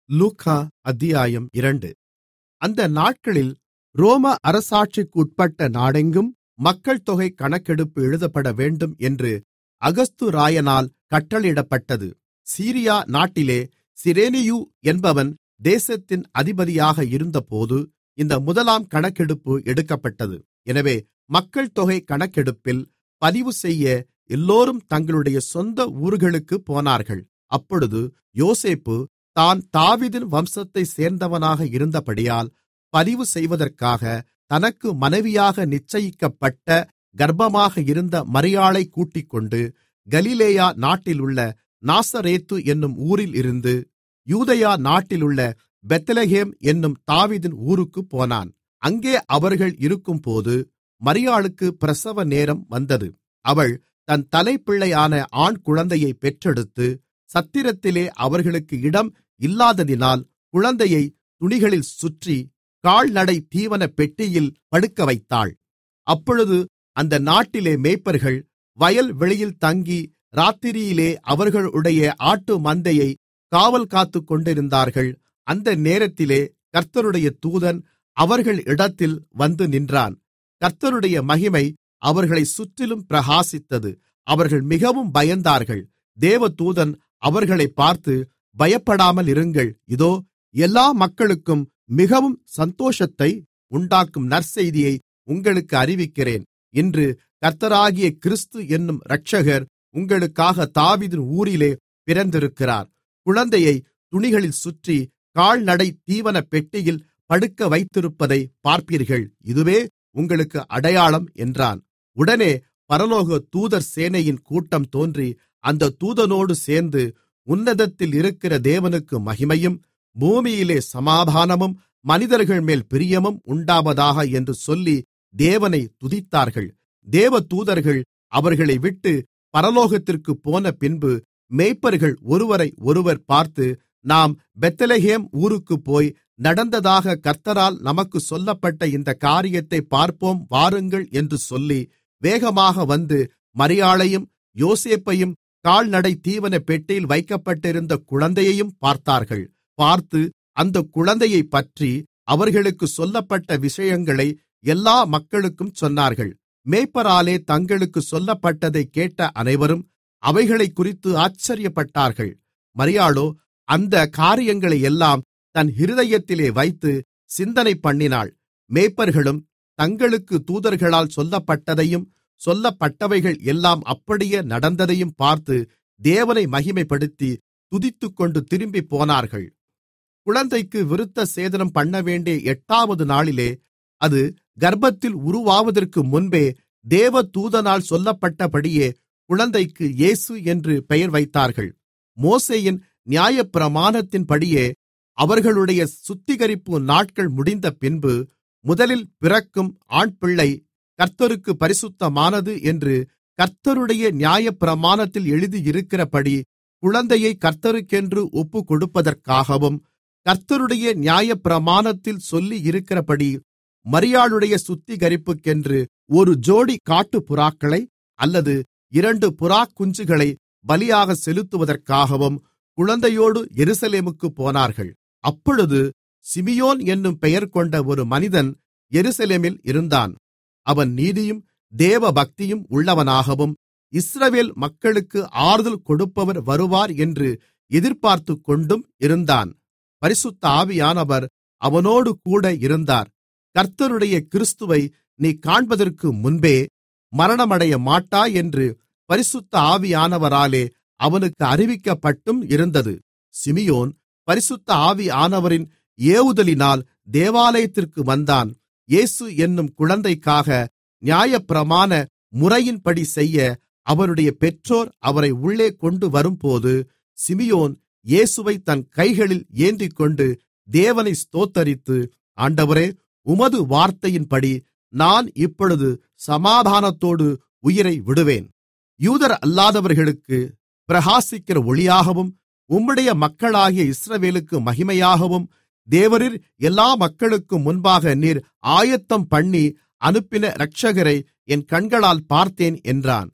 லூக்கா அத்தியாயம் 2. அந்த நாட்களில் ரோம அரசாட்சிக்குட்பட்ட நாடெங்கும் மக்கள்தொகை கணக்கெடுப்பு எழுதப்படவேண்டும் என்று அகஸ்து ராயனால் கட்டளையிடப்பட்டது. சீரியா நாட்டிலே சிரேனியு என்பவன் தேசத்தின் அதிபதியாக இருந்தபோது இந்த முதலாம் கணக்கெடுப்பு எடுக்கப்பட்டது. எனவே மக்கள்தொகை கணக்கெடுப்பில் பதிவுசெய்ய எல்லோரும் தங்களுடைய சொந்த ஊர்களுக்குப் போனார்கள். அப்பொழுது யோசேப்பு தான் தாவீதின் வம்சத்தைச் சேர்ந்தவனாக இருந்தபடியால் பதிவு செய்வதற்காக தனக்கு மனைவியாக நிச்சயிக்கப்பட்ட கர்ப்பமாக இருந்த மரியாளைக் கூட்டிக்கொண்டு கலிலேயா நாட்டிலுள்ள நாசரேத்து என்னும் ஊரில் இருந்து யூதேயா நாட்டிலுள்ள பெத்லெகேம் என்னும் தாவீதின் ஊருக்குப் போனான். அங்கே அவர்கள் இருக்கும்போது மரியாளுக்கு பிரசவ நேரம் வந்தது. அவள் தன் தலைப்பிள்ளையான ஆண் குழந்தையைப் பெற்றெடுத்து சத்திரத்திலே அவர்களுக்கு இடம் இல்லாததினால் குழந்தையை துணிகளில் சுற்றி கால்நடை தீவனப் பெட்டியில் படுக்கவைத்தாள். அப்பொழுது அந்த நாட்டிலே மேய்ப்பர்கள் வயல்வெளியில் தங்கி இராத்திரியிலே அவர்களுடைய ஆட்டு மந்தையை காவல் காத்துக்கொண்டிருந்தார்கள். அந்த நேரத்திலே கர்த்தருடைய தூதன் அவர்கள் இடத்தில் வந்து நின்றான். கர்த்தருடைய மகிமை அவர்களைச் சுற்றிலும் பிரகாசித்தது. அவர்கள் மிகவும் பயந்தார்கள். தேவதூதன் அவர்களைப் பார்த்து, பயப்படாமலிருங்கள், இதோ எல்லா மக்களுக்கும் மிகவும் சந்தோஷத்தை உண்டாக்கும் நற்செய்தியை உங்களுக்கு அறிவிக்கிறேன். இன்று கர்த்தராகிய கிறிஸ்து என்னும் இரட்சகர் உங்களுக்காக தாவீதின் ஊரிலே பிறந்திருக்கிறார். குழந்தையை துணிகளில் சுற்றி கால்நடை தீவனப் பெட்டியில் படுக்க வைத்திருப்பதை பார்ப்பீர்கள். இதுவே உங்களுக்கு அடையாளம் என்றான். உடனே பரலோக தூதர் சேனையின் கூட்டம் தோன்றி அந்த தூதனோடு சேர்ந்து உன்னதத்தில் இருக்கிற தேவனுக்கு மகிமையும் பூமியிலே சமாதானமும் மனிதர்கள்மேல் பிரியமும் உண்டாவதாக என்று சொல்லி தேவனை துதித்தார்கள். தேவதூதர்கள் அவர்களை விட்டு பரலோகத்திற்குப் போன பின்பு மேய்ப்பர்கள் ஒருவரை ஒருவர் பார்த்து, நாம் பெத்லெகேம் ஊருக்குப் போய் நடந்ததாக கர்த்தரால் நமக்கு சொல்லப்பட்ட இந்த காரியத்தை பார்ப்போம் வாருங்கள் என்று சொல்லி வேகமாக வந்து மரியாளையும் யோசேப்பையும் கால்நடை தீவனப் பெட்டியில் வைக்கப்பட்டிருந்த குழந்தையையும் பார்த்தார்கள். பார்த்து அந்தக் குழந்தையைப்பற்றி அவர்களுக்கு சொல்லப்பட்ட விஷயங்களை எல்லா மக்களுக்கும் சொன்னார்கள். மேய்ப்பராலே தங்களுக்கு சொல்லப்பட்டதைக் கேட்ட அனைவரும் அவைகளைக்குறித்து ஆச்சரியப்பட்டார்கள். மரியாளோ அந்த காரியங்களையெல்லாம் தன் இருதயத்திலே வைத்து சிந்தனை பண்ணினாள். மேய்ப்பர்களும் தங்களுக்கு தூதர்களால் சொல்லப்பட்டதையும் சொல்லப்பட்டவைகள் எல்லாம் அப்படியே நடந்ததையும் பார்த்து தேவனை மகிமைப்படுத்தி துதித்துக்கொண்டு திரும்பிப் போனார்கள். குழந்தைக்கு விருத்த சேதனம் பண்ணவேண்டிய 8வது நாளிலே, அது கர்ப்பத்தில் உருவாவதற்கு முன்பே தேவதூதனால் சொல்லப்பட்டபடியே குழந்தைக்கு இயேசு என்று பெயர் வைத்தார்கள். மோசேயின் நியாயப்பிரமாணத்தின்படியே அவர்களுடைய சுத்திகரிப்பு நாட்கள் முடிந்த பின்பு முதலில் பிறக்கும் ஆண்பிள்ளை கர்த்தருக்கு பரிசுத்தமானது என்று கர்த்தருடைய நியாயப்பிரமாணத்தில் எழுதியிருக்கிறபடி குழந்தையை கர்த்தருக்கென்று ஒப்புக்கொடுப்பதற்காகவும் கர்த்தருடைய நியாயப்பிரமாணத்தில் சொல்லியிருக்கிறபடி மரியாளுடைய சுத்திகரிப்புக்கென்று ஒரு ஜோடி காட்டுப்புறாக்களை அல்லது 2 புறாக்குஞ்சுகளை பலியாக செலுத்துவதற்காகவும் குழந்தையோடு எருசலேமுக்குப் போனார்கள். அப்பொழுது சிமியோன் என்னும் பெயர் கொண்ட ஒரு மனிதன் எருசலேமில் இருந்தான். அவன் நீதியும் தேவபக்தியும் உள்ளவனாகவும் இஸ்ரவேல் மக்களுக்கு ஆறுதல் கொடுப்பவர் வருவார் என்று எதிர்பார்த்துக்கொண்டும் இருந்தான். பரிசுத்த ஆவியானவர் அவனோடு கூட இருந்தார். கர்த்தருடைய கிறிஸ்துவை நீ காண்பதற்கு முன்பே மரணமடைய மாட்டாய் என்று பரிசுத்த ஆவியானவராலே அவனுக்கு அறிவிக்கப்பட்டும் இருந்தது. சிமியோன் பரிசுத்த ஆவியானவரின் ஏவுதலினால் தேவாலயத்திற்கு வந்தான். இயேசு என்னும் குழந்தைக்காக நியாயப்பிரமாண முறையின்படி செய்ய அவருடைய பெற்றோர் அவரை உள்ளே கொண்டு வரும்போது சிமியோன் இயேசுவை தன் கைகளில் ஏந்திக்கொண்டு தேவனை ஸ்தோத்தரித்து, ஆண்டவரே, உமது வார்த்தையின்படி நான் இப்பொழுது சமாதானத்தோடு உயிரை விடுவேன். யூதர் அல்லாதவர்களுக்கு பிரகாசிக்கிற ஒளியாகவும் உம்முடைய மக்களாகிய இஸ்ரவேலுக்கு மகிமையாகவும் தேவரீர் எல்லா மக்களுக்கும் முன்பாக நீர் ஆயத்தம் பண்ணி அனுப்பின இரட்சகரை என் கண்களால் பார்த்தேன் என்றான்.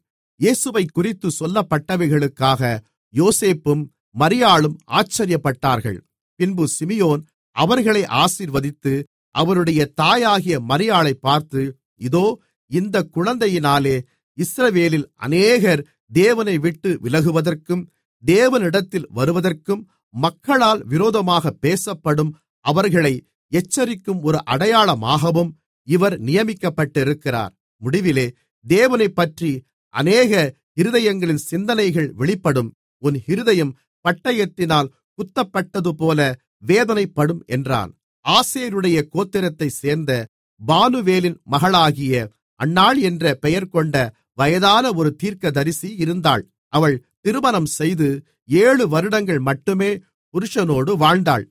இயேசுவைக்குறித்து சொல்லப்பட்டவைகளுக்காக யோசேப்பும் மரியாளும் ஆச்சரியப்பட்டார்கள். பின்பு சிமியோன் அவர்களை ஆசீர்வதித்து அவருடைய தாயாகிய மரியாளைப் பார்த்து, இதோ, இந்தக் குழந்தையினாலே இஸ்ரவேலில் அநேகர் தேவனை விட்டு விலகுவதற்கும் தேவனிடத்தில் வருவதற்கும் மக்களால் விரோதமாகப் பேசப்படும் அவர்களை எச்சரிக்கும் ஒரு அடையாளமாகவும் இவர் நியமிக்கப்பட்டிருக்கிறார். முடிவிலே தேவனைப்பற்றி அநேக இருதயங்களின் சிந்தனைகள் வெளிப்படும். உன் இருதயம் பட்டயத்தினால் குத்தப்பட்டதுபோல வேதனைப்படும் என்றான். ஆசேருடைய கோத்திரத்தைச் சேர்ந்த பானுவேலின் மகளாகிய அன்னாள் என்ற பெயர் கொண்ட வயதான ஒரு தீர்க்கதரிசி இருந்தாள். அவள் திருமணம் செய்து 7 வருடங்கள் மட்டுமே புருஷனோடு வாழ்ந்தாள்.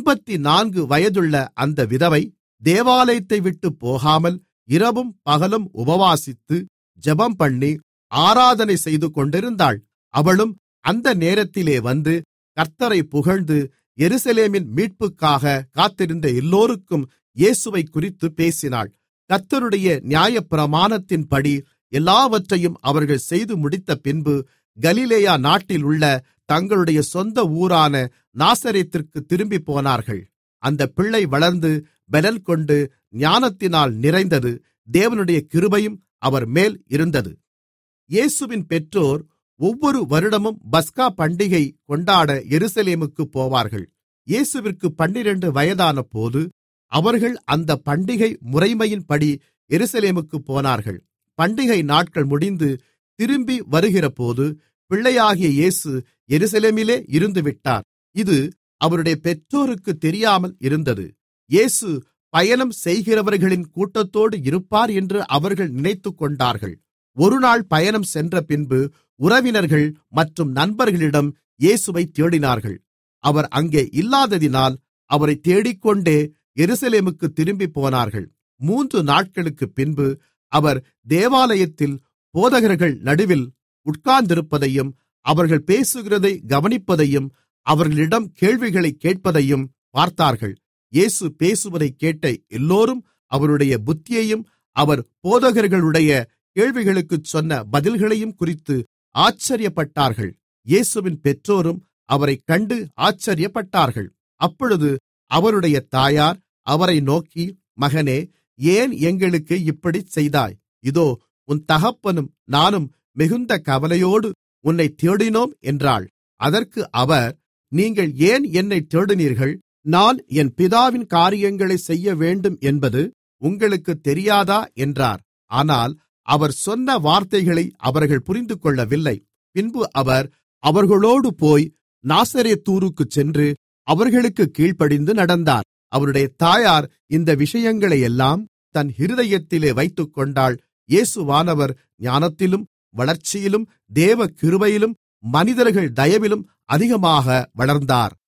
84 வயதுள்ள அந்த விதவை தேவாலயத்தை விட்டுப் போகாமல் இரவும் பகலும் உபவாசித்து ஜெபம்பண்ணி ஆராதனை செய்து கொண்டிருந்தாள். அவளும் அந்த நேரத்திலே வந்து கர்த்த்தரை புகழ்ந்து எருசலேமின் மீட்புக்காக காத்திருந்த எல்லோருக்கும் இயேசுவைக்குறித்துப் பேசினாள். கர்த்தருடைய நியாயப்பிரமாணத்தின்படி எல்லாவற்றையும் அவர்கள் செய்து முடித்த பின்பு கலிலேயா நாட்டில் உள்ள தங்களுடைய சொந்த ஊரான நாசரேத்திற்கு திரும்பிப்போனார்கள். அந்தப் பிள்ளை வளர்ந்து பெலன்கொண்டு ஞானத்தினால் நிறைந்தது. தேவனுடைய கிருபையும் அவர் மேல் இருந்தது. இயேசுவின் பெற்றோர் ஒவ்வொரு வருடமும் பஸ்கா பண்டிகை கொண்டாட எருசலேமுக்குப் போவார்கள். இயேசுவிற்கு 12 வயதானபோது அவர்கள் அந்தப் பண்டிகை முறைமையின்படி எருசலேமுக்குப் போனார்கள். பண்டிகை நாட்கள் முடிந்து திரும்பி வருகிறபோது பிள்ளையாகிய இயேசு எருசலேமிலே இருந்துவிட்டார். இது அவருடைய பெற்றோருக்குத் தெரியாமல் இருந்தது. இயேசு பயணம் செய்கிறவர்களின் கூட்டத்தோடு இருப்பார் என்று அவர்கள் நினைத்துக்கொண்டார்கள். ஒருநாள் பயணம் சென்ற பின்பு உறவினர்கள் மற்றும் நண்பர்களிடம் இயேசுவைத் தேடினார்கள். அவர் அங்கே இல்லாததினால் அவரைத் தேடிக்கொண்டே எருசலேமுக்குத் திரும்பிப் போனார்கள். 3 நாட்களுக்குப் பின்பு அவர் தேவாலயத்தில் போதகர்கள் நடுவில் உட்கார்ந்திருப்பதையும் அவர்கள் பேசுகிறதை கவனிப்பதையும் அவர்களிடம் கேள்விகளைக் கேட்பதையும் பார்த்தார்கள். இயேசு பேசுவதைக் கேட்ட எல்லோரும் அவருடைய புத்தியையும் அவர் போதகர்களுடைய கேள்விகளுக்குச் சொன்ன பதில்களையும் குறித்து ஆச்சரியப்பட்டார்கள். இயேசுவின் பெற்றோரும் அவரைக் கண்டு ஆச்சரியப்பட்டார்கள். அப்பொழுது அவருடைய தாயார் அவரை நோக்கி, மகனே, ஏன் எங்களுக்கு இப்படிச் செய்தாய்? இதோ, உன் தகப்பனும் நானும் மிகுந்த கவலையோடு உன்னைத் தேடினோம் என்றாள். அதற்கு அவர், நீங்கள் ஏன் என்னைத் தேடினீர்கள்? நான் என் பிதாவின் காரியங்களைச் செய்யவேண்டும் என்பது உங்களுக்குத் தெரியாதா என்றார். ஆனால் அவர் சொன்ன வார்த்தைகளை அவர்கள் புரிந்துகொள்ளவில்லை. பின்பு அவர் அவர்களோடு போய் நாசரேத்தூருக்குச் சென்று அவர்களுக்குக் கீழ்ப்படிந்து நடந்தார். அவருடைய தாயார் இந்த விஷயங்களையெல்லாம் தன் இருதயத்திலே வைத்துக்கொண்டாள். இயேசுவானவர் ஞானத்திலும் வளர்ச்சியிலும் தேவ கிருபையிலும் மனிதர்கள் தயவிலும் அதிகமாக வளர்ந்தார்.